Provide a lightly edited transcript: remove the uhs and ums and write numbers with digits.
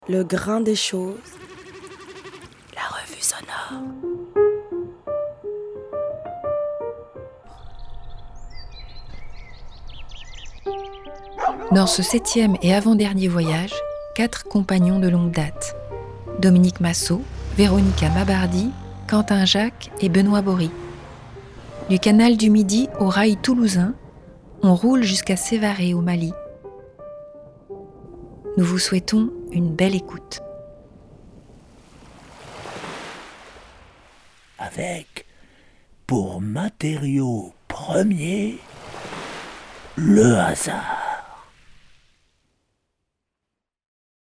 Le grain des choses. La revue sonore. Dans ce 7e et avant-dernier voyage, 4 compagnons de longue date. Dominique Massot, Véronica Mabardy, Quentin Jacques et Benoît Bory. Du canal du Midi au rail toulousain, on roule jusqu'à Sévaré au Mali. Nous vous souhaitons une belle écoute. Avec, pour matériau premier, le hasard.